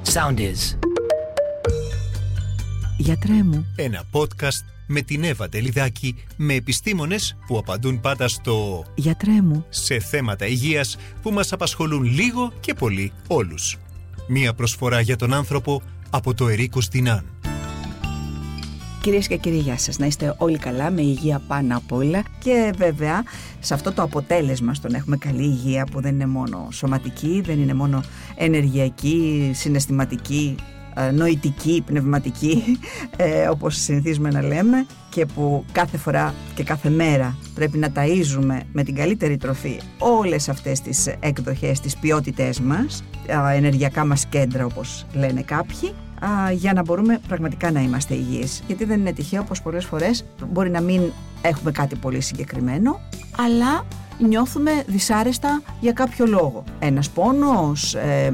Sound is. Γιατρέ μου. Ένα podcast με την Εύα Τελιδάκη, με επιστήμονες που απαντούν πάντα στο Γιατρέ μου. σε θέματα υγείας που μας απασχολούν λίγο και πολύ όλους. Μία προσφορά για τον άνθρωπο από το Ερίκος Δινάν. Κυρίες και κύριοι, γεια σας. Να είστε όλοι καλά, με υγεία πάνω απ' όλα. Και βέβαια, σε αυτό το αποτέλεσμα, στο να έχουμε καλή υγεία, που δεν είναι μόνο σωματική, δεν είναι μόνο ενεργειακή, συναισθηματική, νοητική, πνευματική, όπως συνηθίζουμε να λέμε, και που κάθε φορά και κάθε μέρα πρέπει να ταΐζουμε με την καλύτερη τροφή όλες αυτές τις εκδοχές, τις ποιότητές μας, ενεργειακά μας κέντρα, όπως λένε κάποιοι, για να μπορούμε πραγματικά να είμαστε υγιείς. Γιατί δεν είναι τυχαίο πως πολλές φορές μπορεί να μην έχουμε κάτι πολύ συγκεκριμένο, αλλά νιώθουμε δυσάρεστα για κάποιο λόγο. Ένας πόνος,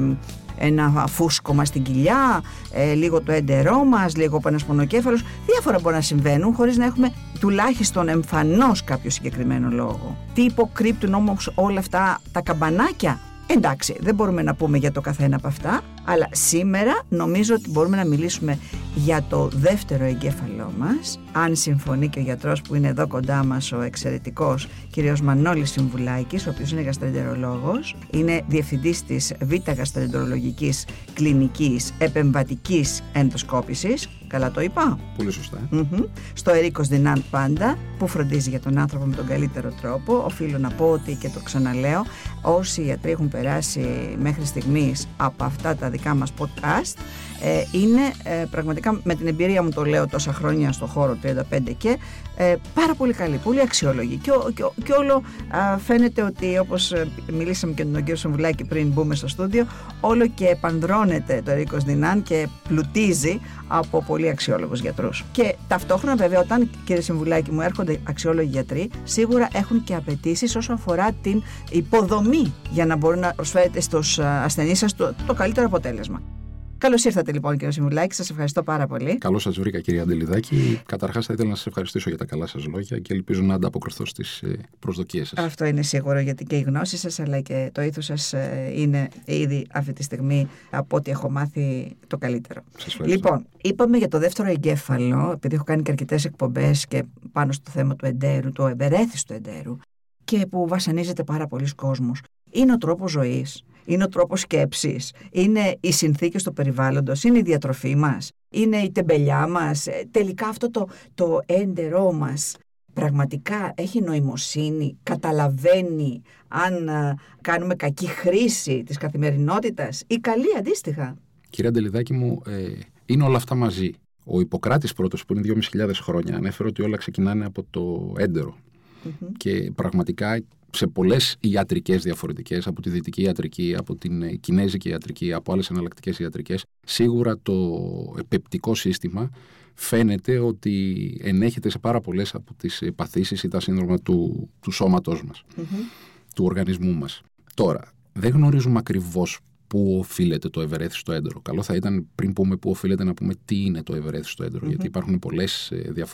ένα φούσκωμα στην κοιλιά, λίγο το έντερό μας, λίγο από ένας πονοκέφαλος. Διάφορα μπορεί να συμβαίνουν χωρίς να έχουμε τουλάχιστον εμφανώς κάποιο συγκεκριμένο λόγο. Τι υποκρύπτουν όμως όλα αυτά τα καμπανάκια? Εντάξει, δεν μπορούμε να πούμε για το καθένα από αυτά, αλλά σήμερα νομίζω ότι μπορούμε να μιλήσουμε για το δεύτερο εγκέφαλό μας, αν συμφωνεί και ο γιατρός που είναι εδώ κοντά μας, ο εξαιρετικός κύριος Μανώλης Συμβουλάκης, ο οποίος είναι γαστροεντερολόγος, είναι διευθυντής της Β' Γαστροεντερολογικής Κλινικής Επεμβατικής Ενδοσκόπησης. Καλά το είπα? Πολύ σωστά. Στο Ερίκος Δινάν πάντα, που φροντίζει για τον άνθρωπο με τον καλύτερο τρόπο. Οφείλω να πω ότι, και το ξαναλέω, όσοι γιατροί έχουν περάσει μέχρι στιγμής από αυτά τα δικά μας podcast, είναι πραγματικά, με την εμπειρία μου το λέω τόσα χρόνια στο χώρο 35 και πάρα πολύ καλή, πολύ αξιόλογη και όλο φαίνεται ότι, όπως μιλήσαμε και με τον κύριο Συμβουλάκη πριν μπούμε στο στούντιο, όλο και επανδρώνεται το Ερίκος Δινάν και πλουτίζει από πολύ αξιόλογους γιατρούς. Και ταυτόχρονα, βέβαια, όταν, κύριε Συμβουλάκη μου, έρχονται αξιόλογοι γιατροί, σίγουρα έχουν και απαιτήσεις όσον αφορά την υποδομή για να μπορούν να προσφέρετε στους ασθενείς σας το καλύτερο αποτέλεσμα. Καλώς ήρθατε λοιπόν, κύριε Συμβουλάκη, σας ευχαριστώ πάρα πολύ. Καλώς σας βρήκα, κυρία Τελιδάκη. Καταρχάς, θα ήθελα να σας ευχαριστήσω για τα καλά σας λόγια και ελπίζω να ανταποκριθώ στις προσδοκίες σας. Αυτό είναι σίγουρο, γιατί και η γνώση σας αλλά και το ήθος σας είναι ήδη αυτή τη στιγμή, από ό,τι έχω μάθει, το καλύτερο. Λοιπόν, είπαμε για το δεύτερο εγκέφαλο, επειδή έχω κάνει και αρκετές εκπομπές και πάνω στο θέμα του εντέρου, το ευερέθιστο εντέρου, και που βασανίζεται πάρα πολλοί κόσμος. Είναι ο τρόπος ζωής, είναι ο τρόπος σκέψης, είναι οι συνθήκες του περιβάλλοντος, είναι η διατροφή μας, είναι η τεμπελιά μας. Τελικά αυτό το έντερό μας πραγματικά έχει νοημοσύνη, καταλαβαίνει αν κάνουμε κακή χρήση της καθημερινότητας ή καλή αντίστοιχα? Κυρία Τελιδάκη μου, είναι όλα αυτά μαζί. Ο Ιπποκράτης πρώτος, που είναι 2.500 χρόνια, ανέφερε ότι όλα ξεκινάνε από το έντερο. Και πραγματικά σε πολλές ιατρικές διαφορετικές, από τη δυτική ιατρική, από την κινέζικη ιατρική, από άλλες εναλλακτικές ιατρικές, σίγουρα το πεπτικό σύστημα φαίνεται ότι ενέχεται σε πάρα πολλές από τις παθήσεις ή τα σύνδρομα του σώματός μας, του οργανισμού μας. Τώρα, δεν γνωρίζουμε ακριβώς πού οφείλεται το ευερέθιστο έντερο. Καλό θα ήταν, πριν πούμε πού οφείλεται, να πούμε τι είναι το ευερέθιστο έντερο, γιατί υπάρχουν πολλές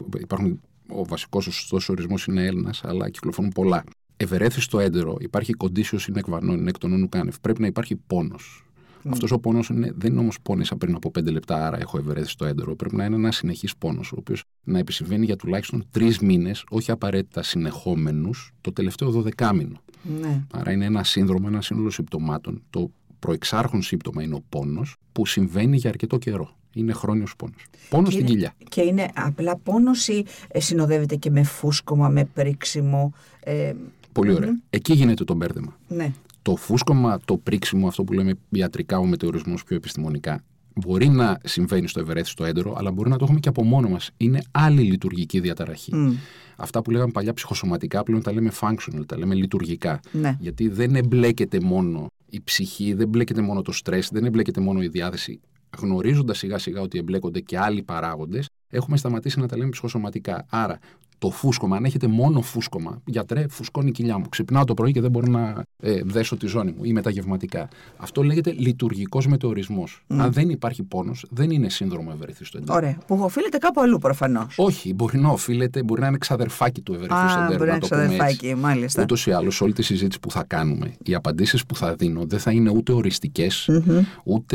ο βασικός, ο σωστός ορισμός είναι Έλληνας, αλλά κυκλοφορούν πολλά. Ευερέθιστο έντερο, υπάρχει condition sine qua non, εκ των όνου κάνευ. Πρέπει να υπάρχει πόνος. Αυτός ο πόνος δεν είναι όμως πόνισα πριν από 5 λεπτά, άρα έχω ευερέθιστο έντερο. Πρέπει να είναι ένας συνεχής πόνος, ο οποίος να επισυμβαίνει για τουλάχιστον 3 μήνες, όχι απαραίτητα συνεχόμενους, το τελευταίο 12μήνο. Άρα είναι ένα σύνδρομο, ένα σύνολο συμπτωμάτων. Το προεξάρχον σύμπτωμα είναι ο πόνος, που συμβαίνει για αρκετό καιρό. Είναι χρόνιος πόνος. Πόνος στην κοιλιά. Και είναι απλά πόνος ή συνοδεύεται και με φούσκωμα, με πρίξιμο? Πολύ ωραία. Εκεί γίνεται το μπέρδεμα. Ναι. Το φούσκωμα, το πρίξιμο, αυτό που λέμε ιατρικά, ο μετεωρισμός πιο επιστημονικά, μπορεί να συμβαίνει στο ευερέθιστο έντερο, αλλά μπορεί να το έχουμε και από μόνο μας. Είναι άλλη λειτουργική διαταραχή. Αυτά που λέγαμε παλιά ψυχοσωματικά, πλέον τα λέμε functional, τα λέμε λειτουργικά. Ναι. Γιατί δεν εμπλέκεται μόνο η ψυχή, δεν εμπλέκεται μόνο το στρες, δεν εμπλέκεται μόνο η διάθεση. Γνωρίζοντας σιγά σιγά ότι εμπλέκονται και άλλοι παράγοντες, έχουμε σταματήσει να τα λέμε ψυχοσωματικά. Άρα, το φούσκωμα, αν έχετε μόνο φούσκωμα, γιατρέ, φουσκώνει η κοιλιά μου. Ξυπνάω το πρωί και δεν μπορώ να δέσω τη ζώνη μου, ή μεταγευματικά. Αυτό λέγεται λειτουργικός μετεωρισμός. Αν δεν υπάρχει πόνος, δεν είναι σύνδρομο ευερέθιστου εντέρου. Ωραία. Που οφείλεται κάπου αλλού προφανώς. Όχι, μπορεί να οφείλεται, μπορεί να είναι ξαδερφάκι του ευερέθιστου εντέρου. Μπορεί να είναι ξαδερφάκι, μάλιστα. Ούτως ή άλλως, σε όλη τη συζήτηση που θα κάνουμε, οι απαντήσεις που θα δίνω δεν θα είναι ούτε οριστικές, ούτε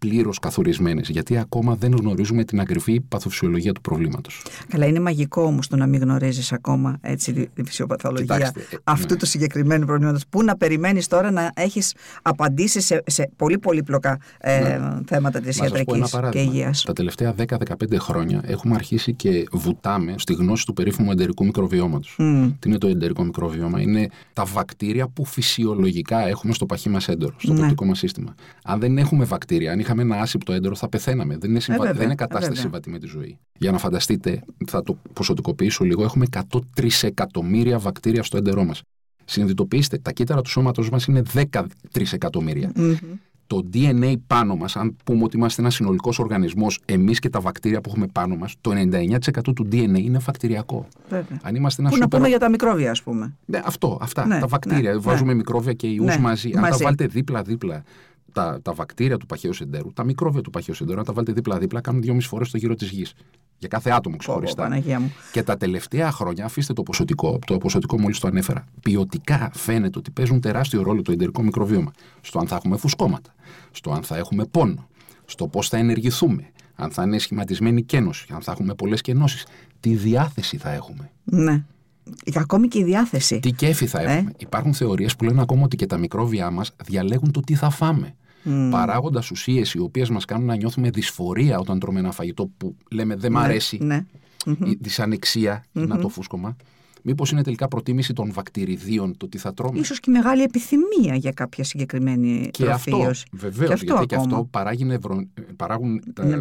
πλήρως καθορισμένες, γιατί ακόμα δεν γνωρίζουμε την ακριβή παθοφυσιολογία του προβλήματος. Καλά, είναι μαγικό όμως το να μην γνωρίζεις ακόμα έτσι τη φυσιοπαθολογία αυτού του συγκεκριμένου προβλήματος. Πού να περιμένεις τώρα να έχεις απαντήσεις σε πολύ πολύπλοκα θέματα της ιατρικής και υγείας. Τα τελευταία 10-15 χρόνια έχουμε αρχίσει και βουτάμε στη γνώση του περίφημου εντερικού μικροβιώματος. Τι είναι το εντερικό μικροβιώμα? Είναι τα βακτήρια που φυσιολογικά έχουμε στο παχύ μας έντερο, στο πεπτικό μας σύστημα. Αν δεν έχουμε βακτήρια, αν είχαμε ένα άσηπτο έντερο, θα πεθαίναμε. Δεν είναι κατάσταση συμβατή με τη ζωή. Για να φανταστείτε, θα το ποσοτικοποιήσω λίγο, έχουμε 100 τρισεκατομμύρια βακτήρια στο έντερό μας. Συνειδητοποιήστε, τα κύτταρα του σώματος μας είναι 10 τρισεκατομμύρια. Το DNA πάνω μας, αν πούμε ότι είμαστε ένας συνολικός οργανισμός, εμείς και τα βακτήρια που έχουμε πάνω μας, το 99% του DNA είναι βακτηριακό. Αν είμαστε ένα να πούμε για τα μικρόβια, ας πούμε. Ναι, αυτά. Τα βακτήρια. Βάζουμε μικρόβια και ιούς μαζί. Αν τα βάλετε δίπλα-δίπλα, τα βακτήρια του παχαίου εντέρου, τα μικρόβια του παχαίου εντέρου, αν τα βάλετε δίπλα-δίπλα, κάνουν 2,5 φορές το γύρο της γης. Για κάθε άτομο ξεχωριστά. Και τα τελευταία χρόνια, αφήστε το ποσοτικό μόλις το ανέφερα, ποιοτικά φαίνεται ότι παίζουν τεράστιο ρόλο το εντερικό μικροβίωμα. Στο αν θα έχουμε φουσκώματα, στο αν θα έχουμε πόνο, στο πώς θα ενεργηθούμε, αν θα είναι σχηματισμένη κένωση, αν θα έχουμε πολλές κενώσεις, τι διάθεση θα έχουμε. Ναι. Ακόμη και η διάθεση. Τι κέφι θα έχουμε. Υπάρχουν θεωρίες που λένε ακόμα ότι και τα μικρόβια μας διαλέγουν το τι θα φάμε. Παράγοντας ουσίες οι οποίες μας κάνουν να νιώθουμε δυσφορία όταν τρώμε ένα φαγητό που λέμε δεν μ' αρέσει, η δυσανεξία, είναι το φούσκωμα. Μήπως είναι τελικά προτίμηση των βακτηριδίων το τι θα τρώμε? Ίσως και μεγάλη επιθυμία για κάποια συγκεκριμένη τροφή. Βεβαίως, γιατί και αυτό παράγουν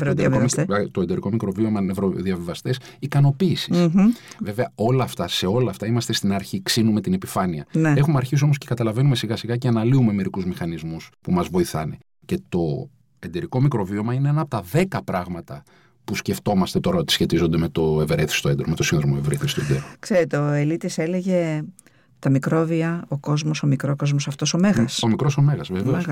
το εντερικό μικροβίωμα νευροδιαβιβαστές ικανοποίησης. Βέβαια, σε όλα αυτά είμαστε στην αρχή, ξύνουμε την επιφάνεια. Έχουμε αρχίσει όμως και καταλαβαίνουμε σιγά σιγά και αναλύουμε μερικούς μηχανισμούς που μας βοηθάνε. Και το εντερικό μικροβίωμα είναι ένα από τα 10 πράγματα που σκεφτόμαστε τώρα ότι σχετίζονται με το ευερέθιστο έντερο, με το σύνδρομο ευερέθιστου εντέρου. Ξέρετε, ο Ελίτης έλεγε τα μικρόβια, ο κόσμος, ο μικρόκοσμος, αυτός ο μέγας. Ο μικρός ο μέγας, βεβαίως.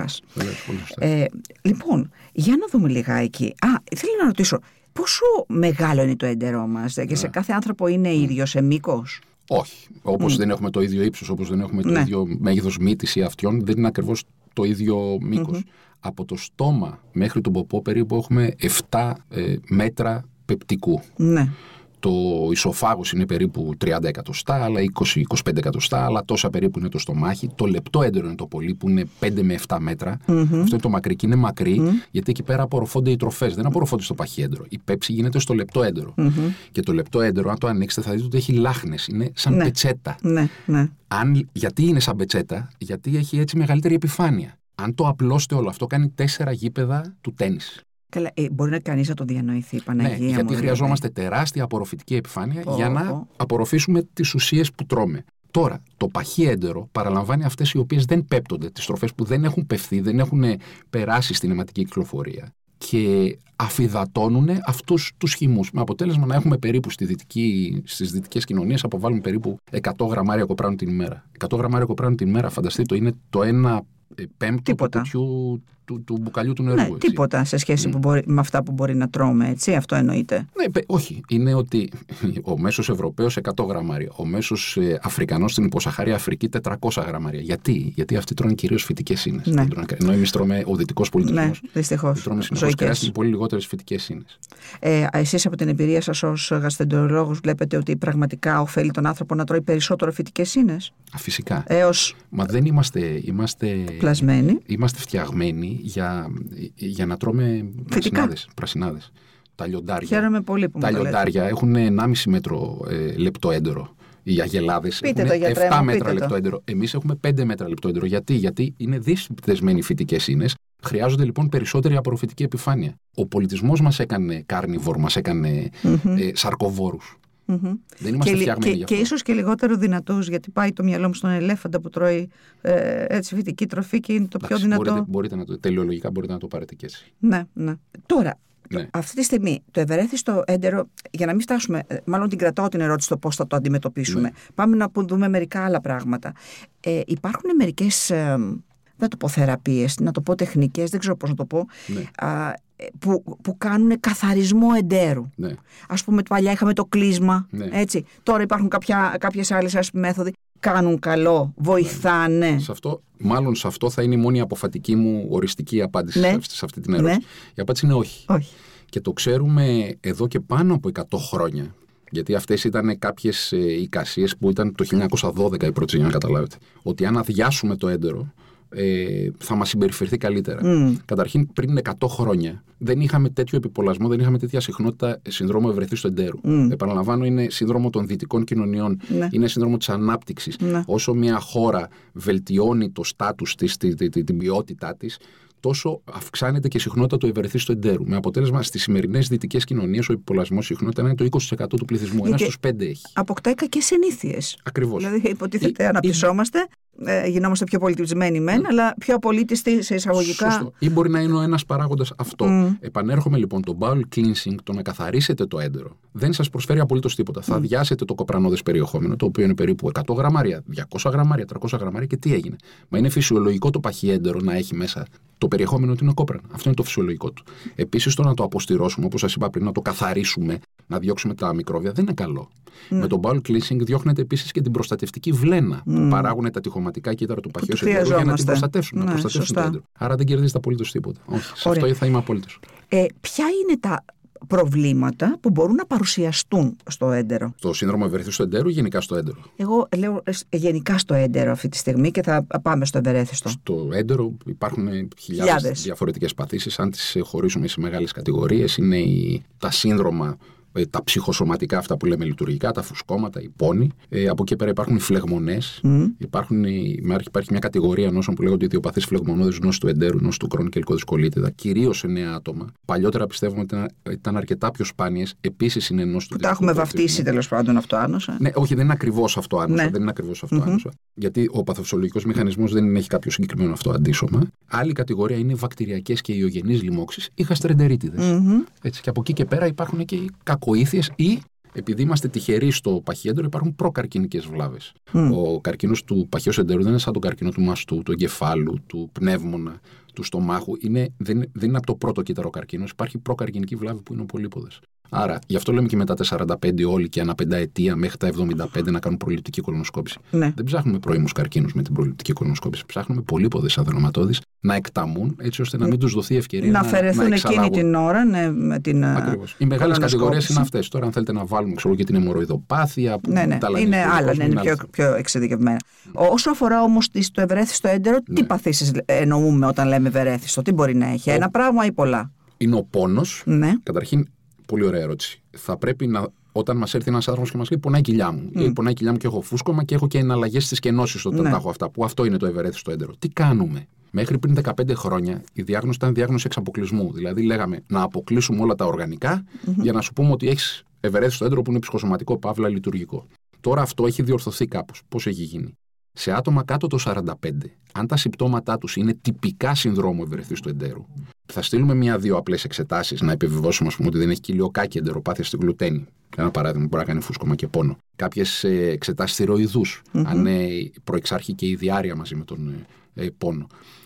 Λοιπόν, για να δούμε λιγάκι. Θέλω να ρωτήσω, πόσο μεγάλο είναι το έντερό μας και σε κάθε άνθρωπο είναι ίδιο σε μήκος? Όχι. Όπως δεν έχουμε το ίδιο ύψος, όπως δεν έχουμε το ίδιο μέγεθος μύτης ή αυτιών, δεν είναι ακριβώς το ίδιο μήκος. Από το στόμα μέχρι τον ποπό περίπου έχουμε 7 μέτρα πεπτικού. Το ισοφάγος είναι περίπου 30 εκατοστά, άλλα 20-25 εκατοστά, άλλα τόσα περίπου είναι το στομάχι. Το λεπτό έντερο είναι το πολύ, που είναι 5 με 7 μέτρα. Αυτό είναι το μακρύ και είναι μακρύ, γιατί εκεί πέρα απορροφώνται οι τροφές. Δεν απορροφώνται στο παχύ έντερο. Η πέψη γίνεται στο λεπτό έντερο. Και το λεπτό έντερο, αν το ανοίξετε, θα δείτε ότι έχει λάχνες. Είναι σαν πετσέτα. Γιατί είναι σαν πετσέτα? Γιατί έχει έτσι μεγαλύτερη επιφάνεια. Αν το απλώσετε όλο αυτό, κάνει 4 γήπεδα του τένις. Καλά, μπορεί να κανείς να το διανοηθεί, Παναγία μου. Γιατί χρειαζόμαστε τεράστια απορροφητική επιφάνεια για να απορροφήσουμε τις ουσίες που τρώμε. Τώρα, το παχύ έντερο παραλαμβάνει αυτές οι οποίες δεν πέπτονται, τις τροφές που δεν έχουν πευθεί, δεν έχουν περάσει στην αιματική κυκλοφορία και αφυδατώνουν αυτούς τους χυμούς. Με αποτέλεσμα να έχουμε περίπου στις δυτικές κοινωνίες αποβάλλουμε περίπου 100 γραμμάρια κοπράνου την ημέρα. 100 γραμμάρια κοπράνου την ημέρα, φανταστείτε, είναι το 1/5 του μπουκαλιού του νερού. Τίποτα σε σχέση με αυτά που μπορεί να τρώμε, έτσι, αυτό εννοείται. Όχι. Είναι ότι ο μέσος Ευρωπαίος 100 γραμμάρια, ο μέσος Αφρικανός στην υποσαχάρια Αφρική 400 γραμμάρια. Γιατί αυτοί τρώνε κυρίως φυτικές ίνες. Ενώ εμείς τρώμε, ο δυτικός πολιτισμός, δυστυχώς, τρώμε συνεχώς κρέας με πολύ λιγότερες φυτικές ίνες. Εσείς από την εμπειρία σας ως γαστρεντερολόγος βλέπετε ότι πραγματικά ωφέλει τον άνθρωπο να τρώει περισσότερο φυτικές ίνες? Φυσικά. Μα δεν είμαστε πλασμένοι. Είμαστε φτιαγμένοι για να τρώμε πρασινάδες. Τα λιοντάρια. Χαίρομαι πολύ που τα λιοντάρια έχουν 1,5 μέτρο λεπτό έντερο. Οι αγελάδες έχουν 7 μέτρα λεπτό έντερο. Εμείς έχουμε 5 μέτρα λεπτό έντερο. Γιατί είναι δυσδεσμένοι φυτικές ίνες. Χρειάζονται λοιπόν περισσότερη απορροφητική επιφάνεια. Ο πολιτισμός μας έκανε carnivore, μας έκανε σαρκοβόρους. Δεν είμαστε φτιαγμένοι γι' αυτό. Και ίσως και λιγότερο δυνατούς, γιατί πάει το μυαλό μου στον ελέφαντα που τρώει φυτική τροφή και είναι το πιο δυνατό. Τελειολογικά μπορείτε να το πάρετε και έτσι. Ναι. Τώρα, αυτή τη στιγμή το ευερέθιστο έντερο, για να μην φτάσουμε, μάλλον την κρατάω την ερώτηση το πώς θα το αντιμετωπίσουμε. Πάμε να δούμε μερικά άλλα πράγματα. Υπάρχουν μερικές, δεν το πω θεραπείες, να το πω τεχνικές, δεν ξέρω πώς να το πω, που κάνουν καθαρισμό εντέρου. Ας πούμε, παλιά είχαμε το κλείσμα, έτσι. Τώρα υπάρχουν κάποιες άλλες μέθοδοι. κάνουν καλό, βοηθάνε? Μάλλον σε αυτό θα είναι η μόνη αποφατική μου οριστική απάντηση σε αυτή την ερώτηση. Η απάντηση είναι όχι. Και το ξέρουμε εδώ και πάνω από 100 χρόνια. Γιατί αυτές ήταν κάποιες εικασίες που ήταν το 1912 οι πρώτες, για να καταλάβετε. Ότι αν αδειάσουμε το έντερο, θα μας συμπεριφερθεί καλύτερα. Καταρχήν, πριν 100 χρόνια δεν είχαμε τέτοιο επιπολασμό, δεν είχαμε τέτοια συχνότητα συνδρόμου ευρεθίστου εντέρου. Επαναλαμβάνω, είναι σύνδρομο των δυτικών κοινωνιών, είναι σύνδρομο της ανάπτυξης. Όσο μια χώρα βελτιώνει το στάτους της, την ποιότητά της, τόσο αυξάνεται και η συχνότητα του ευρεθίστου εντέρου. Με αποτέλεσμα στις σημερινές δυτικές κοινωνίες ο επιπολασμός συχνότητα είναι το 20% του πληθυσμού. Ένας στους 5 έχει. Αποκτάει κακές συνήθειες. Ακριβώς. Δηλαδή, υποτίθεται αναπτυσσόμαστε, γινόμαστε πιο πολιτισμένοι μεν, αλλά πιο απολύτιστοι σε εισαγωγικά. Σωστό. Ή μπορεί να είναι ένας παράγοντας αυτό. Επανέρχομαι λοιπόν, το bowel cleansing, το να καθαρίσετε το έντερο, δεν σας προσφέρει απολύτως τίποτα. Θα αδειάσετε το κοπρανώδες περιεχόμενο, το οποίο είναι περίπου 100 γραμμάρια, 200 γραμμάρια, 300 γραμμάρια, και τι έγινε? Μα είναι φυσιολογικό το παχύ έντερο να έχει μέσα το περιεχόμενο ότι είναι κόπρανο. Αυτό είναι το φυσιολογικό του. Επίσης, το να το αποστηρώσουμε, όπως σας είπα πριν, να το καθαρίσουμε, να διώξουμε τα μικρόβια, δεν είναι καλό. Με το bowel cleansing διώχνετε επίσης και την προστατευτική βλένα που παράγουν τα τυχωματικά κύτταρα του παχαίου εντέρου για να την προστατεύσουν. Να προστατεύσουν το έντερο. Άρα δεν κερδίζετε απολύτως τίποτα. Όχι. Σε αυτό θα είμαι απόλυτος. Ποια είναι τα προβλήματα που μπορούν να παρουσιαστούν στο έντερο? Στο σύνδρομο ευρεθίστου εντέρου ή γενικά στο έντερο? Εγώ λέω γενικά στο έντερο αυτή τη στιγμή και θα πάμε στο ευερέθιστο. Στο έντερο υπάρχουν χιλιάδες διαφορετικές παθήσεις. Αν τις χωρίσουμε σε μεγάλες κατηγορίες, είναι τα σύνδρομα, τα ψυχοσωματικά, αυτά που λέμε λειτουργικά, τα φουσκώματα, οι πόνοι. Από εκεί πέρα υπάρχουν οι φλεγμονές. Υπάρχει μια κατηγορία νόσων που λέγονται ιδιοπαθείς φλεγμονώδες, νόση του εντέρου, νόση του Κρόν και ελκυδυσκολίτιδα, κυρίως σε νέα άτομα. Παλιότερα πιστεύουμε ότι ήταν αρκετά πιο σπάνιες. Επίσης είναι νόση του. Τα έχουμε βαφτίσει τέλος πάντων αυτοάνοσα. Ναι, όχι, δεν είναι ακριβώς αυτοάνοσα. Δεν είναι ακριβώς αυτοάνοσα. Γιατί ο παθοφυσιολογικός μηχανισμός δεν έχει κάποιο συγκεκριμένο αυτοαντίσωμα. Άλλη κατηγορία είναι βακτηριακές και ιογενείς λοιμώξεις ή γαστρεντερίτιδες. Και από εκεί και πέρα υπάρχουν και οι κακοήθειες ή, επειδή είμαστε τυχεροί στο παχύ έντερο, υπάρχουν προκαρκινικές βλάβες. Ο καρκίνος του παχαίου εντέρου δεν είναι σαν τον καρκίνο του μαστού, του εγκεφάλου, του πνεύμονα, του στομάχου. Δεν είναι από το πρώτο κύτταρο καρκίνος. Υπάρχει προκαρκινική βλάβη που είναι ο πολύποδες. Άρα, γι' αυτό λέμε και μετά τα 45 όλοι και ανά πενταετία μέχρι τα 75 να κάνουν προληπτική κολονοσκόπηση. Δεν ψάχνουμε πρώιμους καρκίνους με την προληπτική κολονοσκόπηση. Ψάχνουμε πολύποδες αδενοματώδεις να εκταμούν, έτσι ώστε να μην τους δοθεί ευκαιρία να αφαιρεθούν εκείνη την ώρα. Με την. Ακριβώς. Οι μεγάλες κατηγορίες είναι αυτές. Τώρα, αν θέλετε να βάλουμε και την αιμορροειδοπάθεια. Είναι άλλα, είναι πιο εξειδικευμένα. Όσο αφορά όμως το ευρέθιστο έντερο, τι παθήσεις εννοούμε όταν λέμε ευρέθιστο? Τι μπορεί να έχει? Ένα πράγμα ή πολλά? Είναι ο πόνος. Καταρχήν, πολύ ωραία ερώτηση. Θα πρέπει όταν μας έρθει ένας άνθρωπος και μας λέει πονάει η κοιλιά μου, ή πονάει η κοιλιά μου και έχω φούσκωμα και έχω και εναλλαγές στις κενώσεις όταν τα έχω αυτά, που αυτό είναι το ευρέθιστο έντερο. Τι κάνουμε? Μέχρι πριν 15 χρόνια η διάγνωση ήταν διάγνωση εξ αποκλεισμού. Δηλαδή λέγαμε να αποκλείσουμε όλα τα οργανικά για να σου πούμε ότι έχεις ευρέθιστο έντερο που είναι ψυχοσωματικό, παύλα λειτουργικό. Τώρα αυτό έχει διορθωθεί κάπως. Πώς έχει γίνει? Σε άτομα κάτω το 45, αν τα συμπτώματά τους είναι τυπικά συνδρόμου ευρεθίστου εντέρου, θα στείλουμε 1-2 απλές εξετάσεις να επιβεβαιώσουμε, ας πούμε, ότι δεν έχει κοιλιοκάκι εντεροπάθεια στην γλουτένη. Ένα παράδειγμα, μπορεί να κάνει φούσκωμα και πόνο. Κάποιες εξετάσεις θηροειδούς, αν προεξάρχει και η διάρρεια μαζί με τον πόνο.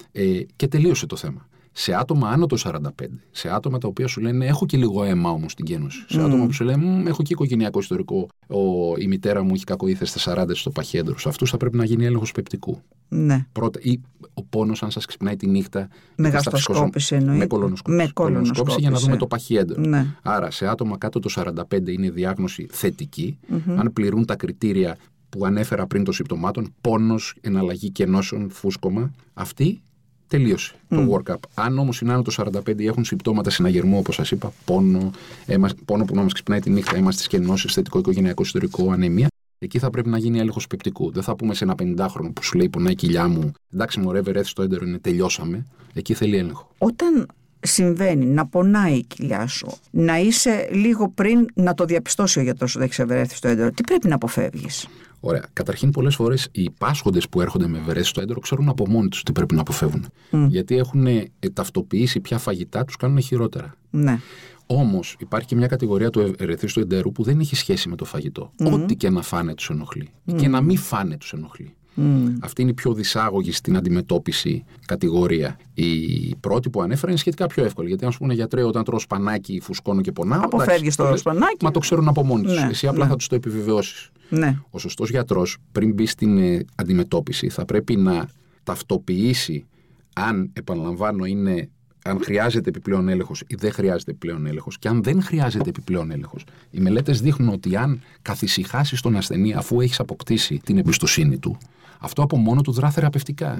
Και τελείωσε το θέμα. Σε άτομα άνω το 45, σε άτομα τα οποία σου λένε έχω και λίγο αίμα όμως στην γένωση, σε άτομα που σου λένε έχω και οικογενειακό ιστορικό, η μητέρα μου έχει κακοήθειες στα 40 στο παχύ έντερο, σε αυτούς θα πρέπει να γίνει έλεγχος πεπτικού. Ναι. Πρώτα, ή ο πόνος αν σας ξυπνάει τη νύχτα. Με γαστροσκόπηση εννοεί. Με κολονοσκόπηση για να δούμε το παχύ έντερο. Ναι. Άρα σε άτομα κάτω το 45 είναι διάγνωση θετική, αν πληρούν τα κριτήρια που ανέφερα πριν των συμπτωμάτων, πόνος, εναλλαγή κενώσεων, φούσκωμα, αυτοί. Τελείωσε το workup. Αν όμως είναι άνω το 45 ή έχουν συμπτώματα συναγερμού, όπως σας είπα, πόνο που να μας ξυπνάει τη νύχτα, είμαστε στις κενώσεις, θετικό οικογενειακό ιστορικό, ανεμία, εκεί θα πρέπει να γίνει έλεγχος πεπτικού. Δεν θα πούμε σε ένα 50χρονο που σου λέει πονάει η κοιλιά μου, εντάξει, μωρέ, ευρέθιστο έντερο είναι, τελειώσαμε. Εκεί θέλει έλεγχο. Όταν συμβαίνει να πονάει η κοιλιά σου, να είσαι λίγο πριν να το διαπιστώσει ο γιατρός ότι έχεις ευρέθιστο έντερο, τι πρέπει να αποφεύγεις? Ωραία. Καταρχήν, πολλές φορές οι πάσχοντες που έρχονται με ευρέθιστο έντερο ξέρουν από μόνοι τους τι πρέπει να αποφεύγουν. Γιατί έχουν ταυτοποιήσει ποια φαγητά τους κάνουν χειρότερα. Ναι. Όμως υπάρχει και μια κατηγορία του ευρέθιστου εντέρου που δεν έχει σχέση με το φαγητό. Ό,τι και να φάνε τους ενοχλεί. Και να μην φάνε τους ενοχλεί. Αυτή είναι η πιο δυσάγωγη στην αντιμετώπιση κατηγορία. Η πρώτη που ανέφερα είναι σχετικά πιο εύκολη. Γιατί αν σου πούνε γιατρέ, όταν τρώω σπανάκι, φουσκώνω και πονάω. Αποφεύγεις το σπανάκι. Μα το ξέρουν από μόνοι τους. Εσύ απλά θα τους το επιβεβαιώσεις. Ναι. Ο σωστός γιατρός, πριν μπει στην αντιμετώπιση, θα πρέπει να ταυτοποιήσει αν, επαναλαμβάνω, αν χρειάζεται επιπλέον έλεγχος ή δεν χρειάζεται επιπλέον έλεγχος. Και αν δεν χρειάζεται επιπλέον έλεγχος, οι μελέτες δείχνουν ότι αν καθησυχάσεις τον ασθενή αφού έχεις αποκτήσει την εμπιστοσύνη του, αυτό από μόνο του δρά θεραπευτικά.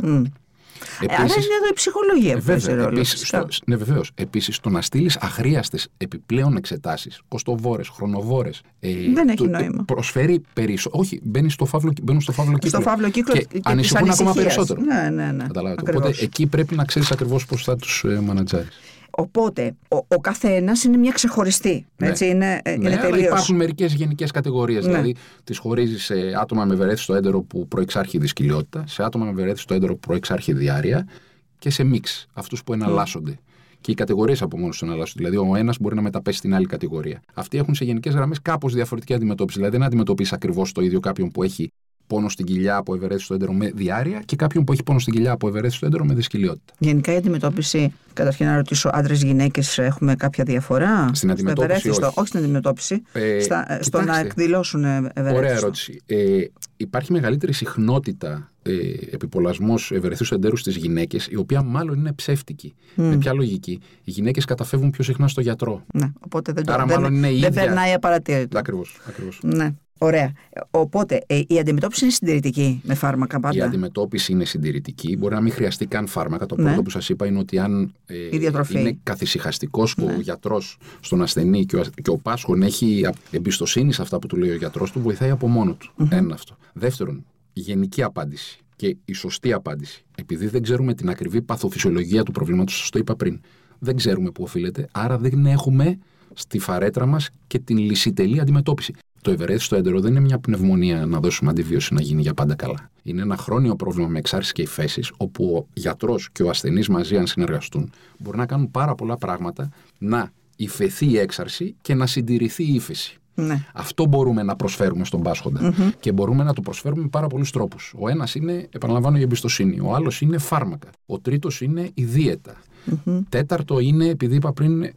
Άρα είναι εδώ η ψυχολογία που παίζει ρόλο. Ναι, βεβαίως. Επίσης, το να στείλεις αχρίαστες επιπλέον εξετάσεις, κοστοβόρες, χρονοβόρες. Δεν έχει νόημα. Προσφέρει περισσότερο. Όχι, μπαίνουν στο φαύλο κύκλο. Στο φαύλο κύκλο και ανησυχούν ακόμα περισσότερο. Ναι. Οπότε εκεί πρέπει να ξέρεις ακριβώς πώς θα τους μανατζάρεις. Οπότε, ο καθένας είναι μια ξεχωριστή. Έτσι, είναι τελείως. Υπάρχουν μερικές γενικές κατηγορίες. Δηλαδή, τις χωρίζεις σε άτομα με ευερέθιστο έντερο που προεξάρχει δυσκολιότητα, σε άτομα με ευερέθιστο έντερο που προεξάρχει διάρρεια και σε μίξ, αυτούς που εναλλάσσονται. Και οι κατηγορίες από μόνος τους εναλλάσσονται. Δηλαδή, ο ένας μπορεί να μεταπέσει στην άλλη κατηγορία. Αυτοί έχουν σε γενικές γραμμές κάπως διαφορετική αντιμετώπιση. Δηλαδή, δεν αντιμετωπίσει ακριβώς το ίδιο κάποιον που έχει πόνο στην κοιλιά από ευερέθιστο έντερο με διάρρεια και κάποιον που έχει πόνο στην κοιλιά από ευερέθιστο έντερο με δυσκολιότητα. Γενικά η αντιμετώπιση, καταρχήν να ρωτήσω, άντρες-γυναίκες έχουμε κάποια διαφορά? Στην αντιμετώπιση, όχι στην αντιμετώπιση, στο να εκδηλώσουν ευερέθιστο. Ωραία ερώτηση. Υπάρχει μεγαλύτερη συχνότητα επιπολασμός ευερεθίστου εντέρου στις γυναίκες, η οποία μάλλον είναι ψεύτικη. Με ποια λογική? Οι γυναίκες καταφεύγουν πιο συχνά στο γιατρό. Ναι, οπότε δεν περνάει απαρατήρητο. Ακριβώς. Ναι. Ωραία. Οπότε η αντιμετώπιση είναι συντηρητική με φάρμακα πάντα? Η αντιμετώπιση είναι συντηρητική. Μπορεί να μην χρειαστεί καν φάρμακα. Το πρώτο που σας είπα είναι ότι αν είναι καθησυχαστικός ο γιατρός στον ασθενή και ο πάσχων έχει εμπιστοσύνη σε αυτά που του λέει ο γιατρός του, βοηθάει από μόνο του. Ένα αυτό. Δεύτερον, η γενική απάντηση και η σωστή απάντηση. Επειδή δεν ξέρουμε την ακριβή παθοφυσιολογία του προβλήματος, σας το είπα πριν, δεν ξέρουμε πού οφείλεται, άρα δεν έχουμε στη φαρέτρα μας και την λυσιτελή αντιμετώπιση. Το ευερέθιστο έντερο δεν είναι μια πνευμονία να δώσουμε αντιβίωση να γίνει για πάντα καλά. Είναι ένα χρόνιο πρόβλημα με εξάρσεις και υφέσεις, όπου ο γιατρός και ο ασθενής μαζί, αν συνεργαστούν, μπορεί να κάνουν πάρα πολλά πράγματα να υφεθεί η έξαρση και να συντηρηθεί η ύφεση. Ναι. Αυτό μπορούμε να προσφέρουμε στον πάσχοντα. Και μπορούμε να το προσφέρουμε με πάρα πολλούς τρόπους. Ο ένας είναι, επαναλαμβάνω, η εμπιστοσύνη. Ο άλλος είναι φάρμακα. Ο τρίτος είναι η δίαιτα. Τέταρτο είναι, επειδή είπα πριν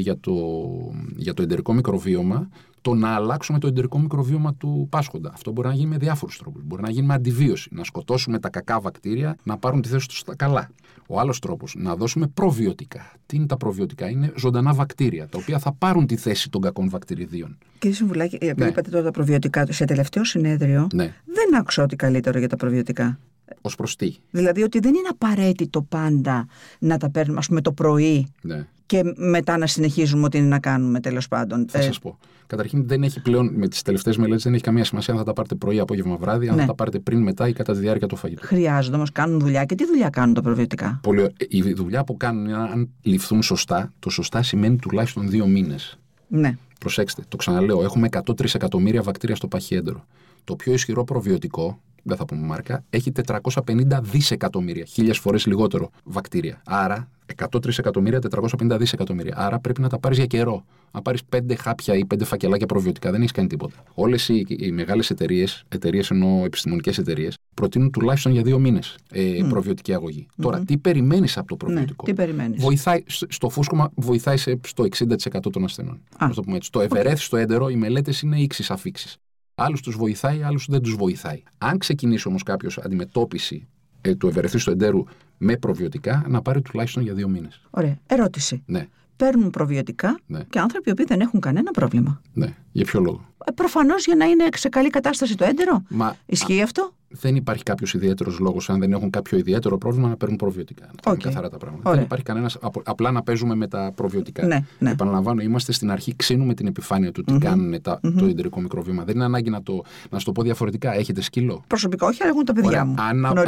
για το εντερικό μικροβίωμα, το να αλλάξουμε το εντερικό μικροβίωμα του πάσχοντα. Αυτό μπορεί να γίνει με διάφορους τρόπους. Μπορεί να γίνει με αντιβίωση, να σκοτώσουμε τα κακά βακτήρια, να πάρουν τη θέση τους στα καλά. Ο άλλος τρόπος, να δώσουμε προβιωτικά. Τι είναι τα προβιωτικά? Είναι ζωντανά βακτήρια, τα οποία θα πάρουν τη θέση των κακών βακτηριδίων. Κύριε Συμβουλάκη, είπατε τώρα τα προβιωτικά. Σε τελευταίο συνέδριο δεν άκουσα ότι καλύτερο για τα προβιωτικά. Ως προς τι? Δηλαδή ότι δεν είναι απαραίτητο πάντα να τα παίρνουμε, ας πούμε, το πρωί και μετά να συνεχίζουμε ό,τι είναι να κάνουμε, τέλος πάντων. Θα σας πω. Καταρχήν, δεν έχει πλέον, με τις τελευταίες μελέτες, δεν έχει καμία σημασία αν θα τα πάρετε πρωί, απόγευμα, βράδυ, αν θα τα πάρετε πριν, μετά ή κατά τη διάρκεια του φαγητού. Χρειάζονται όμως, κάνουν δουλειά. Και τι δουλειά κάνουν τα προβιωτικά? Η δουλειά που κάνουν είναι, αν ληφθούν σωστά, το σωστά σημαίνει τουλάχιστον 2 μήνες. Ναι. Προσέξτε, το ξαναλέω, έχουμε 103 εκατομμύρια βακτήρια στο παχυέντερο. Το πιο ισχυρό προβιωτικό, δεν θα πούμε μάρκα, έχει 450 δισεκατομμύρια, 1000 φορές λιγότερο βακτήρια. Άρα, 103 εκατομμύρια, 450 δισεκατομμύρια. Άρα πρέπει να τα πάρεις για καιρό. Αν πάρεις 5 χάπια ή 5 φακελάκια προβιωτικά, δεν έχεις κάνει τίποτα. Όλες οι μεγάλες εταιρείες εννοώ επιστημονικές εταιρείες, προτείνουν τουλάχιστον για 2 μήνες προβιωτική αγωγή. Τώρα, τι περιμένεις από το προβιωτικό? Τι περιμένεις? Βοηθάει, στο φούσκωμα βοηθάει στο 60% των ασθενών. Το πούμε έτσι. Το ευερέθιστο έντερο, οι μελέτες είναι ίξις αφίξεις. Άλλους τους βοηθάει, άλλους δεν τους βοηθάει. Αν ξεκινήσει όμως κάποιος αντιμετώπιση του ευερεθίστου εντέρου με προβιωτικά, να πάρει τουλάχιστον για 2 μήνες. Ωραία. Ερώτηση. Ναι. Παίρνουν προβιωτικά και άνθρωποι που δεν έχουν κανένα πρόβλημα. Ναι. Για ποιο λόγο? Προφανώς για να είναι σε καλή κατάσταση το έντερο. Ισχύει αυτό? Δεν υπάρχει κάποιος ιδιαίτερος λόγος, αν δεν έχουν κάποιο ιδιαίτερο πρόβλημα, να παίρνουν προβιωτικά. Να είναι καθαρά τα πράγματα. Δεν υπάρχει κανένας. Απλά να παίζουμε με τα προβιωτικά. Ναι. Επαναλαμβάνω, είμαστε στην αρχή, ξύνουμε την επιφάνεια του τι κάνουν το εντερικό μικροβίωμα. Δεν είναι ανάγκη να σου το πω διαφορετικά. Έχετε σκύλο? Προσωπικά όχι, αλλά έχουν τα παιδιά μου.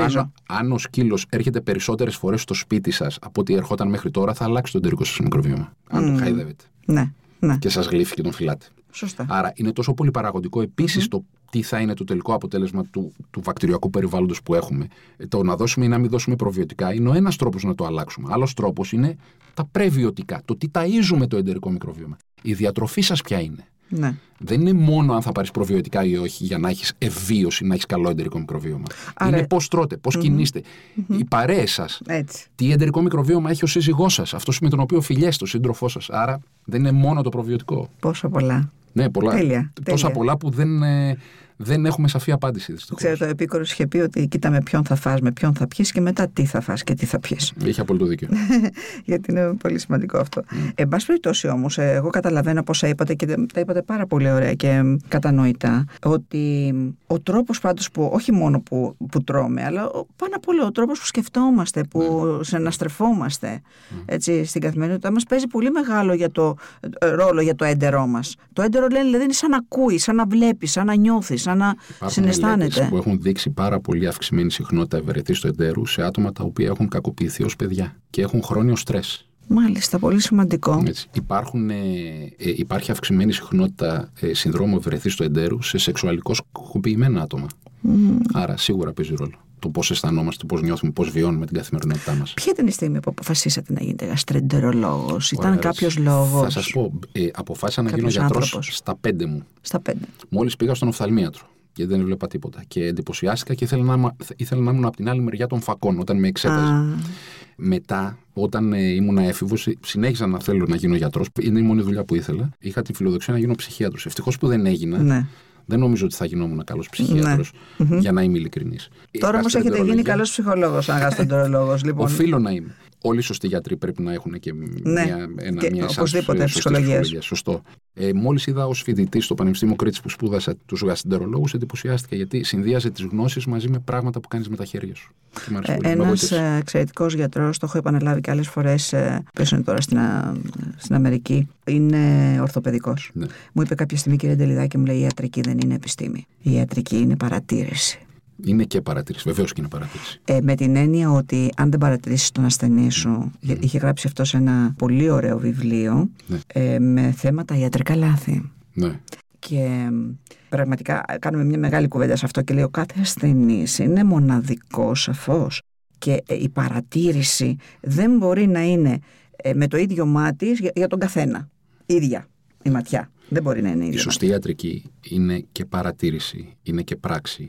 Αν ο σκύλος έρχεται περισσότερες φορές στο σπίτι σας από ό,τι ερχόταν μέχρι τώρα, θα αλλάξει το εντερικό σας μικροβίωμα. Αν το χαϊδεύετε. Ναι. Και σας γλύφει και τον φυλάτε. Σωστά. Άρα είναι τόσο πολύ παραγωγικό επίσης το τι θα είναι το τελικό αποτέλεσμα του βακτηριακού περιβάλλοντος που έχουμε. Το να δώσουμε ή να μην δώσουμε προβιωτικά είναι ο ένας τρόπος να το αλλάξουμε. Άλλος τρόπος είναι τα πρεβιωτικά. Το τι ταΐζουμε το εντερικό μικροβίωμα. Η διατροφή σας ποια είναι? Ναι. Δεν είναι μόνο αν θα πάρεις προβιωτικά ή όχι για να έχεις ευβίωση, να έχεις καλό εντερικό μικροβίωμα. Άρα... Είναι πώς τρώτε, πώς κινείστε, οι παρέες σας, Έτσι. τι εντερικό μικροβίωμα έχει ο σύζυγός σας, αυτός με τον οποίο φιλιέστε, ο σύντροφός σας. Άρα δεν είναι μόνο το προβιωτικό. Πόσα πολλά. Ναι, πολλά. Τέλεια. Τόσα πολλά που δεν έχουμε σαφή απάντηση, δυστυχώς. Ξέρετε, ο Επίκορος είχε πει ότι κοίτα με ποιον θα φας, με ποιον θα πιείς και μετά τι θα φας και τι θα πιείς. Έχει απόλυτο δίκιο. Γιατί είναι πολύ σημαντικό αυτό. Εν πάση περιπτώσει όμως, εγώ καταλαβαίνω πόσα είπατε και τα είπατε πάρα πολύ ωραία και κατανοητά, ότι ο τρόπος πάντως που, όχι μόνο που τρώμε, αλλά πάνω απ' όλα ο τρόπος που σκεφτόμαστε, που συναστρεφόμαστε έτσι, στην καθημερινότητά μας, παίζει πολύ μεγάλο ρόλο για το έντερό μας. Το έντερο, λένε, δηλαδή είναι σαν να ακούει, σαν να βλέπει, σαν να νιώθει, σαν να συναισθάνεται. Που έχουν δείξει πάρα πολύ αυξημένη συχνότητα ευερεθής του εντέρου σε άτομα τα οποία έχουν κακοποιηθεί ως παιδιά και έχουν χρόνιο στρες. Μάλιστα, πολύ σημαντικό. Έτσι. Υπάρχει αυξημένη συχνότητα συνδρόμου ευερεθής του εντέρου σε σεξουαλικώς κακοποιημένα άτομα. Άρα σίγουρα παίζει ρόλο. Το πώς αισθανόμαστε, πώς νιώθουμε, πώς βιώνουμε την καθημερινότητά μας. Ποια ήταν η στιγμή που αποφασίσατε να γίνετε γαστρεντερολόγος? Ήταν κάποιος λόγος? Θα σας πω, αποφάσισα να γίνω γιατρός στα 5 μου. Στα 5. Μόλις πήγα στον οφθαλμίατρο και δεν έβλεπα τίποτα. Και εντυπωσιάστηκα και ήθελα να ήμουν από την άλλη μεριά των φακών όταν με εξέταζε. Μετά, όταν ήμουν έφηβος, συνέχισα να θέλω να γίνω γιατρός. Είναι η μόνη δουλειά που ήθελα. Είχα τη φιλοδοξία να γίνω ψυχίατρος. Ευτυχώς που δεν έγινα. Ναι. Δεν νομίζω ότι θα γινόμουν καλός ψυχίατρος, για να είμαι ειλικρινής. Τώρα όμως έχετε γίνει καλός ψυχολόγος, σαν γαστρεντερολόγος. Λοιπόν. Οφείλω να είμαι. Όλοι οι σωστοί γιατροί πρέπει να έχουν και μια οπωσδήποτε ψυχολογία. Σωστό. Μόλις είδα ως φοιτητής στο Πανεπιστήμιο Κρήτης που σπούδασα τους γαστρεντερολόγους, εντυπωσιάστηκα γιατί συνδύαζε τις γνώσεις μαζί με πράγματα που κάνεις με τα χέρια σου. Ένας εξαιρετικός γιατρός, το έχω επαναλάβει και άλλες φορές, πες είναι τώρα στην Αμερική, είναι ορθοπαιδικός. Ναι. Μου είπε κάποια στιγμή, κύριε Ντελιδάκη, μου λέει: η ιατρική δεν είναι επιστήμη. Η ιατρική είναι παρατήρηση. Είναι και παρατήρηση, βεβαίως και είναι παρατήρηση. Με την έννοια ότι αν δεν παρατηρήσεις τον ασθενή σου, είχε γράψει αυτό σε ένα πολύ ωραίο βιβλίο, με θέματα ιατρικά λάθη. Ναι. Και πραγματικά κάνουμε μια μεγάλη κουβέντα σε αυτό και λέει: ο κάθε ασθενής είναι μοναδικός, σαφώς. Και η παρατήρηση δεν μπορεί να είναι με το ίδιο μάτι για τον καθένα. Ίδια η ματιά. Δεν μπορεί να είναι ίδια. Η σωστή ιατρική είναι και παρατήρηση, είναι και πράξη.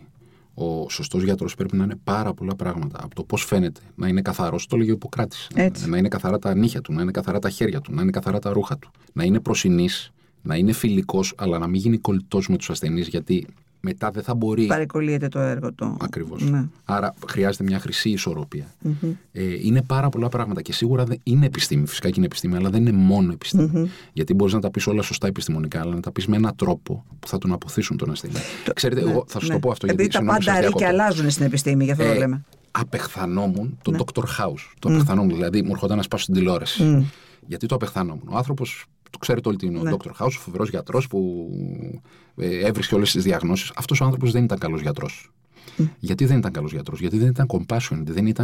Ο σωστός γιατρός πρέπει να είναι πάρα πολλά πράγματα. Από το πώς φαίνεται, να είναι καθαρός, το λέγει ο Ιπποκράτης. Να είναι καθαρά τα νύχια του, να είναι καθαρά τα χέρια του, να είναι καθαρά τα ρούχα του. Να είναι προσινής, να είναι φιλικός, αλλά να μην γίνει κολλητός με τους ασθενείς, γιατί μετά δεν θα μπορεί. Παρεκολλείεται το έργο του. Ακριβώς. Ναι. Άρα χρειάζεται μια χρυσή ισορροπία. Είναι πάρα πολλά πράγματα και σίγουρα είναι επιστήμη. Φυσικά και είναι επιστήμη, αλλά δεν είναι μόνο επιστήμη. Γιατί μπορείς να τα πεις όλα σωστά επιστημονικά, αλλά να τα πεις με έναν τρόπο που θα τον αποθήσουν τον ασθενή. Ξέρετε, εγώ θα σου το πω αυτό. Επειδή τα πάντα ρί και αλλάζουν στην επιστήμη, γι' αυτό το λέμε. Απεχθανόμουν τον Dr. House. Το απεχθανόμουν, δηλαδή μου ερχόταν να σπάσω στην τηλεόραση. Γιατί το απεχθανόμουν. Ο άνθρωπος. Το ξέρετε όλοι τι είναι ο Dr. House, ο φοβερός γιατρός που έβρισκε όλες τις διαγνώσεις. Αυτός ο άνθρωπος δεν ήταν καλός γιατρός. Γιατί δεν ήταν καλός γιατρός? Γιατί δεν ήταν compassionate,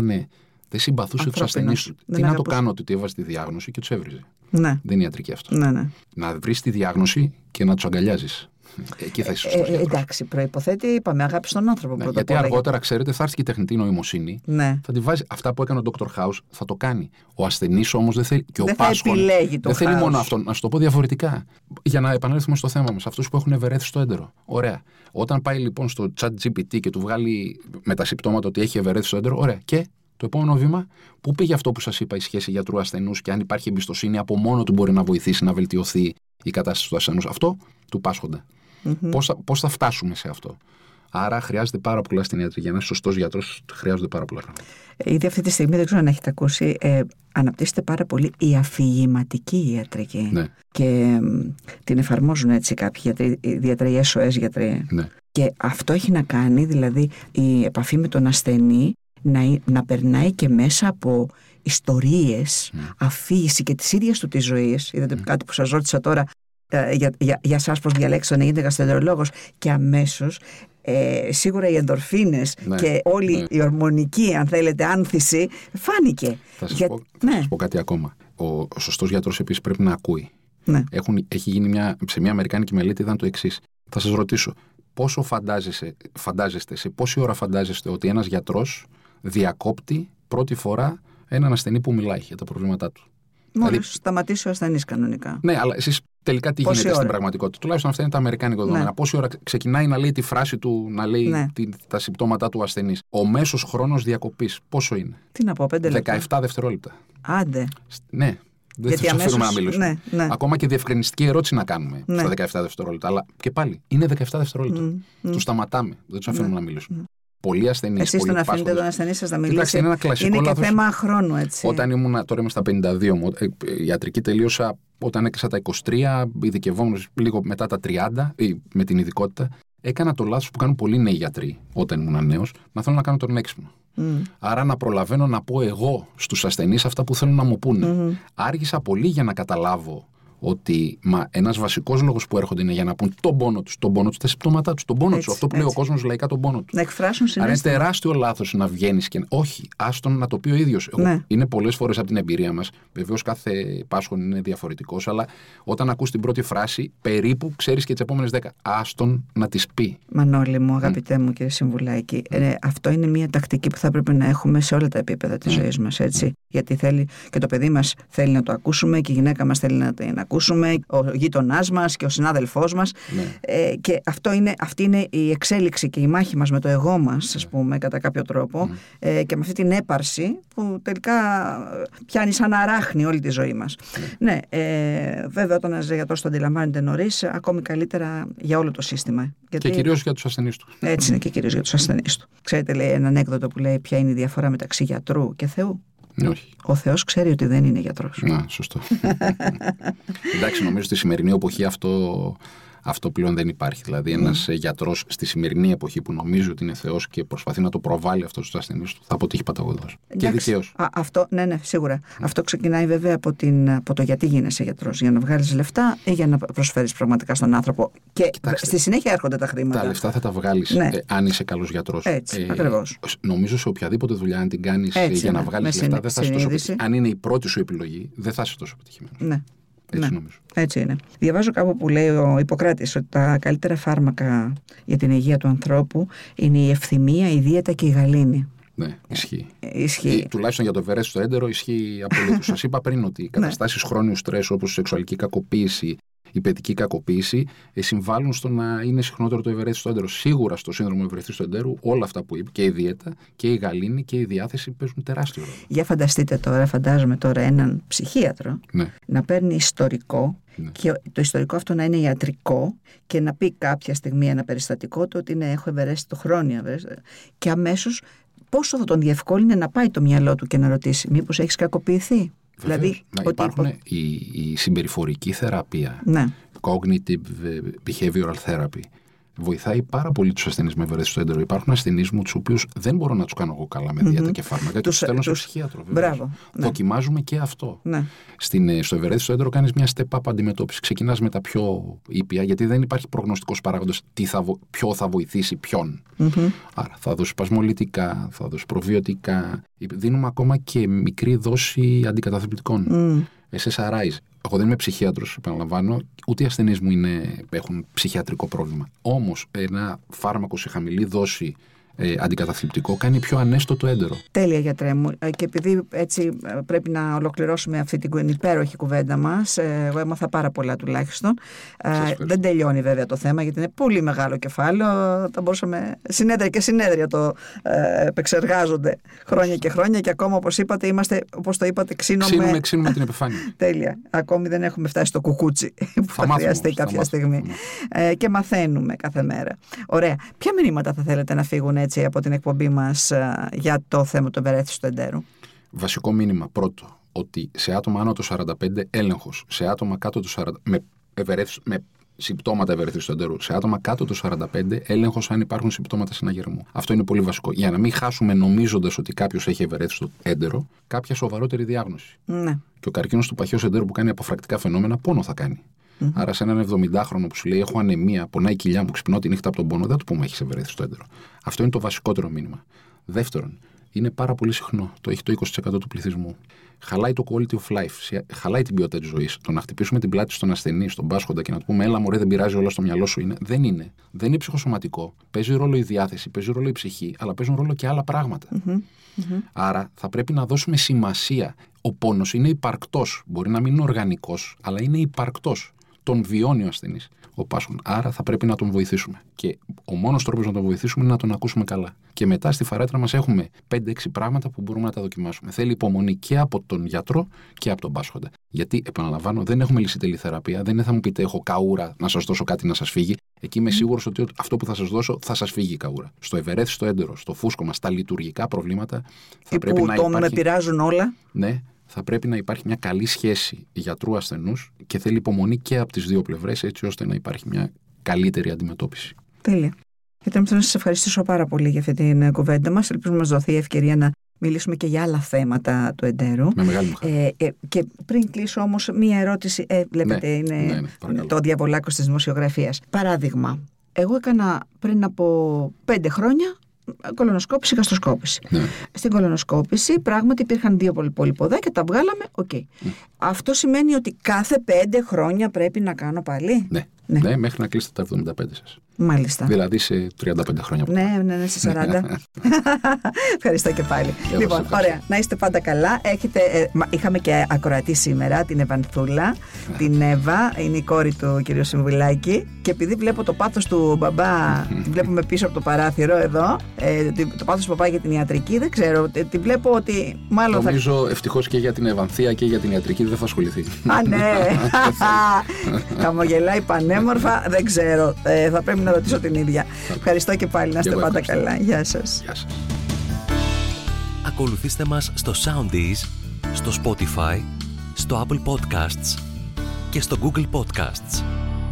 δεν συμπαθούσε τους ασθενείς του. Τι να το κάνω, ότι έβαζε τη διάγνωση και τους έβριζε. Ναι. Δεν είναι ιατρική αυτό. Ναι. Να βρεις τη διάγνωση και να τους αγκαλιάζεις. Εκεί θα είσαι σωστός γιατρός. Εντάξει, προϋποθέτει, είπαμε, αγάπη στον άνθρωπο. Ναι, γιατί αργότερα, ξέρετε, θα έρθει και η τεχνητή νοημοσύνη. Ναι. Θα τη βάζει. Αυτά που έκανε ο Dr. House θα το κάνει. Ο ασθενής όμως δεν θέλει. Και ο Πάσχων δεν θέλει μόνο αυτό. Να σου το πω διαφορετικά. Για να επανέλθουμε στο θέμα μας. Αυτούς που έχουν ευερέθει στο έντερο. Ωραία. Όταν πάει λοιπόν στο ChatGPT και του βγάλει με τα συμπτώματα ότι έχει ευερέθει στο έντερο, ωραία. Και το επόμενο βήμα, πού πήγε αυτό που σας είπα, η σχέση γιατρού-ασθενούς και αν υπάρχει εμπιστοσύνη, από μόνο του μπορεί να βοηθήσει να βελτιωθεί η κατάσταση του ασθενούς. Αυτό του πάσχοντα. Πώς θα φτάσουμε σε αυτό? Άρα χρειάζεται πάρα πολλά στην ιατρική. Ένας σωστός γιατρός χρειάζονται πάρα πολλά πράγματα. Ήδη αυτή τη στιγμή, δεν ξέρω αν έχετε ακούσει, αναπτύσσεται πάρα πολύ η αφηγηματική ιατρική. Ναι. Και την εφαρμόζουν έτσι κάποιοι γιατροί, ιδιαίτερα οι SOS γιατροί. Ναι. Και αυτό έχει να κάνει, δηλαδή, η επαφή με τον ασθενή να περνάει και μέσα από ιστορίες, αφήγηση και της ίδιας του της ζωής. Είδατε κάτι που σας ρώτησα τώρα για σας πώς διαλέξετε να γίνετε γαστρεντερολόγος, και αμέσως σίγουρα οι ενδορφίνες και όλη η ορμονική, αν θέλετε, άνθηση φάνηκε. Θα σας πω κάτι ακόμα. Ο σωστός γιατρός επίσης πρέπει να ακούει. Ναι. Έχει γίνει σε μια αμερικάνικη μελέτη, ήταν το εξής. Θα σας ρωτήσω, πόσο φαντάζεστε, σε πόση ώρα φαντάζεστε ότι ένας γιατρός διακόπτει πρώτη φορά έναν ασθενή που μιλάει για τα προβλήματά του? Μόλις σταματήσει ο ασθενής κανονικά. Ναι, αλλά εσείς τελικά τι γίνεται στην πραγματικότητα. Τουλάχιστον αυτά είναι τα αμερικάνικα δεδομένα. Ναι. Πόση ώρα ξεκινάει να λέει τη φράση του, να λέει τα συμπτώματα του ασθενή. Ο μέσος χρόνος διακοπής πόσο είναι? Τι να πω, 5 λεπτά. 17 δευτερόλεπτα. Άντε. Ναι. Δεν θα αφήνουμε να μιλήσουμε. Ναι. Ακόμα και διευκρινιστική ερώτηση να κάνουμε στα 17 δευτερόλεπτα. Αλλά και πάλι είναι 17 δευτερόλεπτα. Τους σταματάμε. Δεν τους αφήνουμε να μιλήσουμε. Πολλοί ασθενείς. Εσείς τον αφήνετε τον ασθενή σας να μιλήσει. Είναι ένα κλασικό είναι λάθος. Και θέμα χρόνου, έτσι. Όταν ήμουν, τώρα είμαι στα 52 μου, ιατρική τελείωσα όταν έκλεισα τα 23, ειδικευόμενος λίγο μετά τα 30, με την ειδικότητα. Έκανα το λάθος που κάνουν πολλοί νέοι γιατροί όταν ήμουν νέος, να θέλω να κάνω τον έξυπνο. Άρα να προλαβαίνω να πω εγώ στους ασθενείς αυτά που θέλουν να μου πούνε. Άργησα πολύ για να καταλάβω ότι ένας βασικός λόγος που έρχονται είναι για να πούν τον πόνο τους, τα συμπτώματά τους, τον πόνο τους. Αυτό που λέει ο κόσμος λαϊκά, τον πόνο του. Να εκφράσουν συναίσθημα. Άρα είναι τεράστιο λάθος να βγαίνεις και. Όχι, άστον να το πει ο ίδιος. Είναι πολλές φορές από την εμπειρία μας. Βεβαίως κάθε πάσχων είναι διαφορετικός, αλλά όταν ακούς την πρώτη φράση, περίπου ξέρεις και τις επόμενες 10. Άστον να τις πει. Μανώλη μου, αγαπητέ μου κύριε Συμβουλάκη, αυτό είναι μια τακτική που θα πρέπει να έχουμε σε όλα τα επίπεδα της ζωής μας. Έτσι. Γιατί θέλει και το παιδί μας θέλει να το ακούσουμε και η γυναίκα μας θέλει να την ακούσουμε, ο γείτονάς μας και ο συνάδελφός μας. Και αυτή είναι η εξέλιξη και η μάχη μας με το εγώ μας, ας πούμε, κατά κάποιο τρόπο, και με αυτή την έπαρση που τελικά πιάνει σαν αράχνη όλη τη ζωή μας. Ναι, βέβαια όταν ένας γιατρός το αντιλαμβάνεται νωρίς, ακόμη καλύτερα για όλο το σύστημα. Γιατί... Και κυρίως για τους ασθενείς του. Έτσι είναι, και κυρίως για τους ασθενείς του. Ξέρετε, λέει ένα ανέκδοτο που λέει ποια είναι η διαφορά μεταξύ γιατρού και Θεού. Όχι. Ο Θεός ξέρει ότι δεν είναι γιατρός. Να, σωστό. Εντάξει, νομίζω στη σημερινή εποχή αυτό πλέον δεν υπάρχει. Δηλαδή, ένας γιατρός στη σημερινή εποχή που νομίζει ότι είναι Θεός και προσπαθεί να το προβάλλει αυτό στους ασθενείς του, θα αποτύχει παταγωδός. Και δικαίως. Ναι, σίγουρα. Αυτό ξεκινάει βέβαια από το γιατί γίνεσαι γιατρός. Για να βγάλεις λεφτά ή για να προσφέρεις πραγματικά στον άνθρωπο. Και κοιτάξτε, στη συνέχεια έρχονται τα χρήματα. Τα λεφτά θα τα βγάλεις αν είσαι καλός γιατρός. Έτσι, ακριβώς. Νομίζω σε οποιαδήποτε δουλειά, αν την κάνεις για να βγάλεις λεφτά, δεν θα είσαι τόσο επιτυχημένος. Αν είναι η πρώτη σου επιλογή, δεν θα είσαι τόσο επιτυχημένος. Ναι. Έτσι νομίζω. Έτσι είναι. Διαβάζω κάπου που λέει ο Ιπποκράτης ότι τα καλύτερα φάρμακα για την υγεία του ανθρώπου είναι η ευθυμία, η δίαιτα και η γαλήνη. Ναι, ισχύει. Τουλάχιστον για το ευερέθιστο έντερο ισχύει απολύτως. Σας είπα πριν ότι οι καταστάσεις χρόνιου στρες όπως η σεξουαλική κακοποίηση, η παιδική κακοποίηση συμβάλλουν στο να είναι συχνότερο το ευερέθιστο έντερο. Σίγουρα στο σύνδρομο ευερέθιστου εντέρου όλα αυτά που είπε, και η δίαιτα και η γαλήνη και η διάθεση παίζουν τεράστιο ρόλο. Για φαντάζομαι τώρα έναν ψυχίατρο να παίρνει ιστορικό και το ιστορικό αυτό να είναι ιατρικό και να πει κάποια στιγμή ένα περιστατικό του ότι έχω ευερέθιστο χρόνιο και αμέσως πόσο θα τον διευκόλυνε να πάει το μυαλό του και να ρωτήσει μήπως έχεις κακοποιηθεί. Δηλαδή, υπάρχουν η συμπεριφορική θεραπεία, cognitive behavioral therapy, βοηθάει πάρα πολύ τους ασθενείς με ευερέθιστο έντερο. Υπάρχουν ασθενείς μου τους οποίους δεν μπορώ να τους κάνω εγώ καλά με δίαιτα και φάρμακα, τους στέλνω σε ψυχίατρο. Μπράβο. Δοκιμάζουμε και αυτό. Στο ευερέθιστο έντερο κάνεις μια step-up αντιμετώπιση. Ξεκινάς με τα πιο ήπια, γιατί δεν υπάρχει προγνωστικός παράγοντας ποιο θα βοηθήσει ποιον. Άρα θα δώσει σπασμολυτικά, θα δώσει προβιωτικά. Δίνουμε ακόμα και μικρή δόση αντικαταθλιπτικών. SSRIs. Εγώ δεν είμαι ψυχίατρος, επαναλαμβάνω, ούτε οι ασθενείς μου έχουν ψυχιατρικό πρόβλημα. Όμως ένα φάρμακο σε χαμηλή δόση αντικαταθλιπτικό κάνει πιο ανέστοτο έντερο. Τέλεια, γιατρέ μου. Και επειδή έτσι πρέπει να ολοκληρώσουμε αυτή την υπέροχη κουβέντα μας, εγώ έμαθα πάρα πολλά τουλάχιστον. Δεν τελειώνει βέβαια το θέμα, γιατί είναι πολύ μεγάλο κεφάλαιο. Θα μπορούσαμε συνέδρια και συνέδρια το επεξεργάζονται χρόνια και χρόνια και ακόμα, όπως το είπατε, ξύνουμε την επιφάνεια. Τέλεια. Ακόμη δεν έχουμε φτάσει στο κουκούτσι που θα χρειαστεί κάποια στιγμή. Και μαθαίνουμε κάθε μέρα. Ωραία. Ποια μηνύματα θα θέλετε να φύγουν έτσι από την εκπομπή μας για το θέμα του ευερέθιστου εντέρου? Βασικό μήνυμα πρώτο, ότι σε άτομα άνω το 45 έλεγχος, σε άτομα κάτω το 40 με συμπτώματα ευερέθιστου εντέρου, σε άτομα κάτω το 45 έλεγχος αν υπάρχουν συμπτώματα συναγερμού. Αυτό είναι πολύ βασικό. Για να μην χάσουμε νομίζοντας ότι κάποιος έχει ευερέθιστο έντερο, κάποια σοβαρότερη διάγνωση. Ναι. Και ο καρκίνος του παχαίου εντέρου που κάνει αποφρακτικά φαινόμενα πόνο θα κάνει. Άρα, σε έναν 70χρονο που σου λέει: έχω ανεμία, πονάει η κοιλιά μου, ξυπνώ τη νύχτα από τον πόνο, δεν του πούμε: έχεις ευερέθιστο έντερο. Αυτό είναι το βασικότερο μήνυμα. Δεύτερον, είναι πάρα πολύ συχνό. Το έχει το 20% του πληθυσμού. Χαλάει το quality of life, χαλάει την ποιότητα της ζωής. Το να χτυπήσουμε την πλάτη στον ασθενή, στον πάσχοντα και να του πούμε: έλα, μωρέ, δεν πειράζει, όλα στο μυαλό σου είναι. Δεν είναι. Δεν είναι ψυχοσωματικό. Παίζει ρόλο η διάθεση, παίζει ρόλο η ψυχή, αλλά παίζουν ρόλο και άλλα πράγματα. Άρα, θα πρέπει να δώσουμε σημασία. Ο πόνος είναι υπαρκτός. Μπορεί να μην είναι οργανικός, αλλά είναι υπαρκτός. τον βιώνει ο ασθενής ο πάσχων. Άρα θα πρέπει να τον βοηθήσουμε. Και ο μόνος τρόπος να τον βοηθήσουμε είναι να τον ακούσουμε καλά. Και μετά στη φαρέτρα μας έχουμε 5-6 πράγματα που μπορούμε να τα δοκιμάσουμε. Θέλει υπομονή και από τον γιατρό και από τον πάσχοντα. Γιατί, επαναλαμβάνω, δεν έχουμε λυσιτελή θεραπεία. Δεν θα μου πείτε: έχω καούρα, να σας δώσω κάτι να σας φύγει. Εκεί είμαι σίγουρος ότι αυτό που θα σας δώσω θα σας φύγει η καούρα. Στο ευερέθιστο έντερο, στο φούσκωμα, στα λειτουργικά προβλήματα θα πρέπει να υπάρχει. Με πειράζουν όλα. Ναι. Θα πρέπει να υπάρχει μια καλή σχέση γιατρού-ασθενούς και θέλει υπομονή και από τις δύο πλευρές, έτσι ώστε να υπάρχει μια καλύτερη αντιμετώπιση. Τέλεια. Θέλω να σας ευχαριστήσω πάρα πολύ για αυτή την κουβέντα μας. Ελπίζω να μας δοθεί η ευκαιρία να μιλήσουμε και για άλλα θέματα του εντέρου. Με μεγάλη μου χαρά. Και πριν κλείσω όμως, μία ερώτηση. Βλέπετε, είναι το διαβολάκο της δημοσιογραφίας. Παράδειγμα, εγώ έκανα πριν από 5 χρόνια κολονοσκόπηση, γαστροσκόπηση. Ναι. Στην κολονοσκόπηση πράγματι υπήρχαν 2 πολυποδάκια, τα βγάλαμε, Αυτό σημαίνει ότι κάθε 5 χρόνια πρέπει να κάνω πάλι? Ναι, μέχρι να κλείσετε τα 75 σας. Μάλιστα. Δηλαδή σε 35 χρόνια. Ναι, σε 40. Ευχαριστώ και πάλι. Λοιπόν, ωραία. Να είστε πάντα καλά. Είχαμε και ακροατή σήμερα, την Ευανθούλα. Την Εύα, είναι η κόρη του κ. Συμβουλάκη. Και επειδή βλέπω το πάθος του μπαμπά, την βλέπουμε πίσω από το παράθυρο εδώ, το πάθος του μπαμπά για την ιατρική, δεν ξέρω. Την βλέπω ότι μάλλον. Νομίζω ευτυχώς και για την Ευανθία και για την ιατρική δεν θα ασχοληθεί. Α, ναι. Χαμογελάει πανέμορφα, δεν ξέρω. Θα πρέπει να ρωτήσω την ίδια. Ευχαριστώ και πάλι, να είστε πάντα καλά. Γεια σας. Γεια σας. Ακολουθήστε μας στο Soundees, στο Spotify, στο Apple Podcasts και στο Google Podcasts.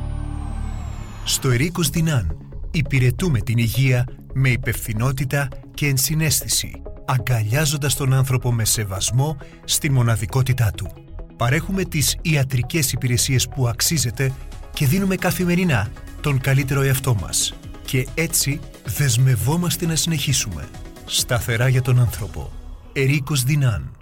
Στο Ερίκος Δινάν υπηρετούμε την υγεία με υπευθυνότητα και ενσυναίσθηση, αγκαλιάζοντας τον άνθρωπο με σεβασμό στη μοναδικότητά του. Παρέχουμε τις ιατρικές υπηρεσίες που αξίζετε και δίνουμε καθημερινά τον καλύτερο εαυτό μας. Και έτσι δεσμευόμαστε να συνεχίσουμε. Σταθερά για τον άνθρωπο. Ερίκος Δινάν.